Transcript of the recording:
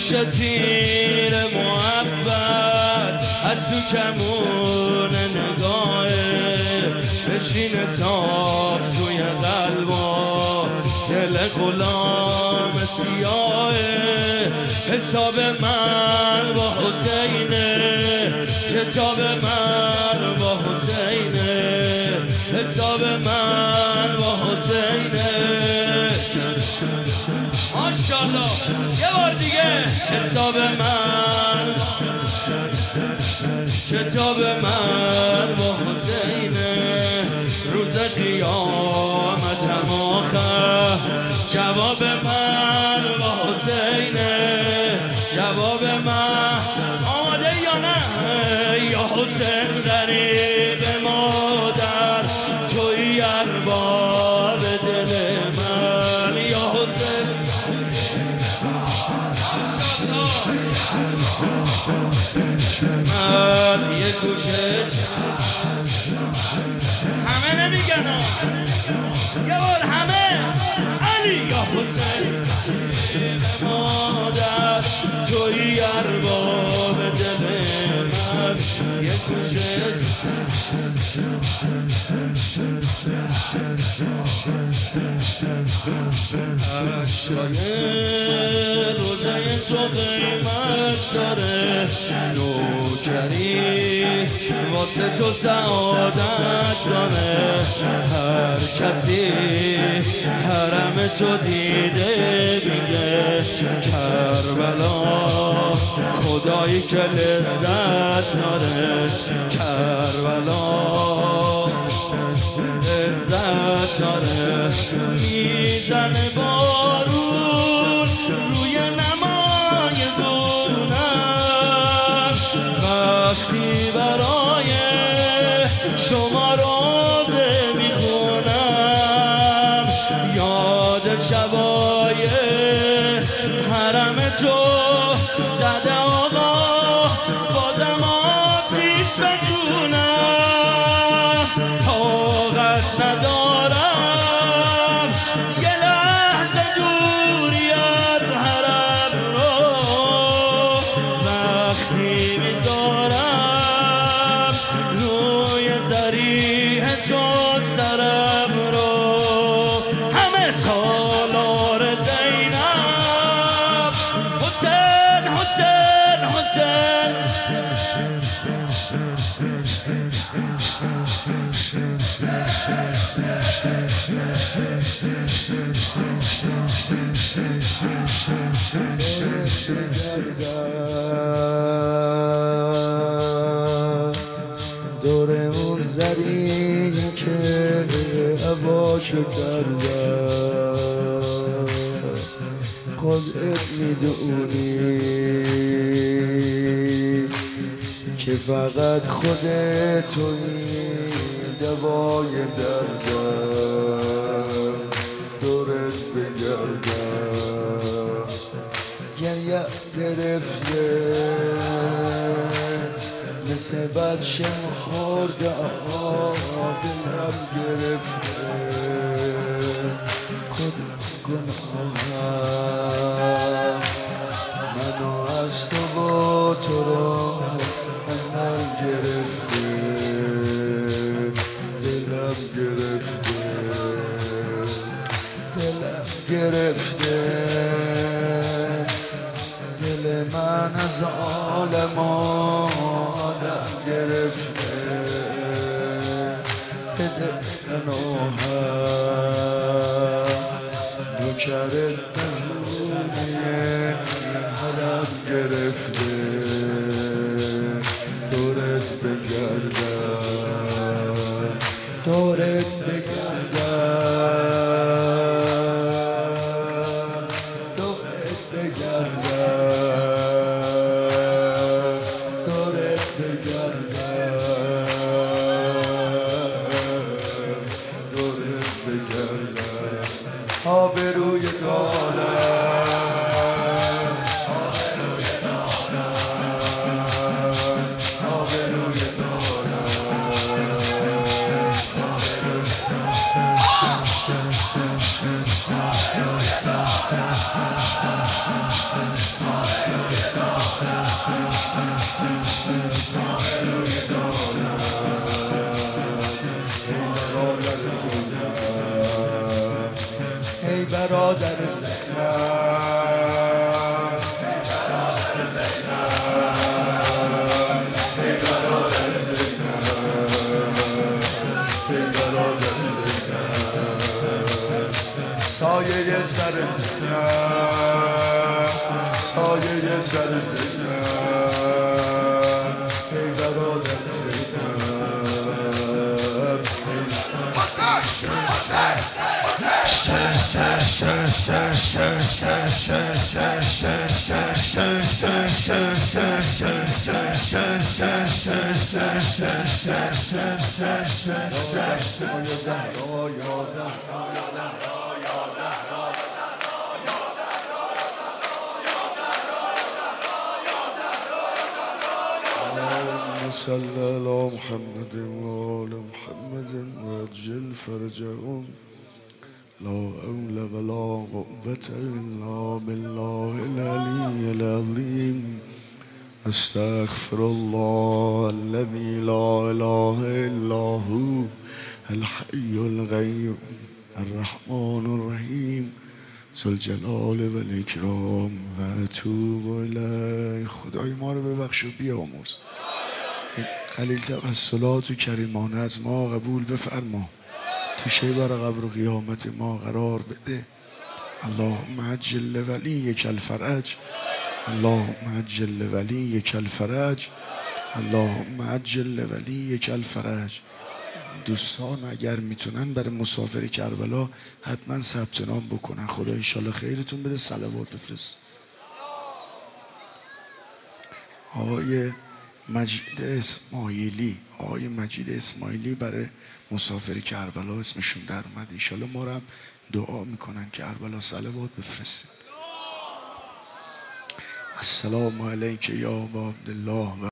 تیر محبت از تو کمون نگاهه بشین صاف توی قلبا دل غلام سیاهه حساب من با حسینه کتاب من با حسینه حساب من با حسینه ماشاءالله یه بار دیگه حساب من کتاب من با حسینه روز قیامتم آخر جواب من با حسینه جواب من آماده یا نه یا حسین غریب مادر توی ارباب دل من یا حسین من یه گوشه همه نمیگن یه بار همه علی یا حسین مادر توی ارباب دل من یه گوشه اشکای روزه تو قیمت داره نوکری واسه تو سعادت داره هر کسی حرم تو دیده میگه کربلا خدایی که لذت داره کربلا لذت داره میزنه بارون روی نمای دونم وقتی برای شما روزه میخونم یاد شبای حرم تو زده آقا بازم آتیش به جونم طاقت ندارم یه لحظه دوری از حرم رو وقتی میذارم روی ذریح تو سرم رو همه سالار زینب حسین حسین حسین دور اون زریحی که عباشو کردم خودت میدونی که فقط خودت توی دوای دردم دورت بگردم گریه گرفته مثل بچه خورده دلم گرفته گناهم منو از تو و تو رو از من گرفته دلم گرفته دلم گرفته دل من از عالم آدم گرفته بده تنوهم نوکرت نمونه حرم گرفته دورت بگردم دورت بگردم دورت بگردم دورت بگردم دورت بگردم آبروی دارم ای برادر سایه سر سایه سر ای برادر صلى على محمد وآل محمد وعجل فرجهم لا حول ولا قوة إلا بالله العلي العظيم أستغفر الله الذي لا إله إلا هو الحي القيوم الرحمن الرحيم ذو الجلال والإكرام و اتوب الیه. خدای ما رو ببخش و بیامرز. خلیل توسلات و کریمانه از ما قبول بفرما، تو شیبر قبر و قیامت ما قرار بده. اللهم عجل ولیک الفرج، اللهم عجل ولیک الفرج، اللهم عجل ولیک الفرج. دوستان اگر میتونن برای مسافر کربلا حتما ثبت نام بکنن. خدا انشالله خیرتون بده. صلوات بفرست. آقای مجید اسماعیلی برای مسافر کربلا اسمشون در اومد. انشالله ما رو هم دعا میکنن کربلا. صلوات بفرستید. السلام علیک یا ابا عبدالله.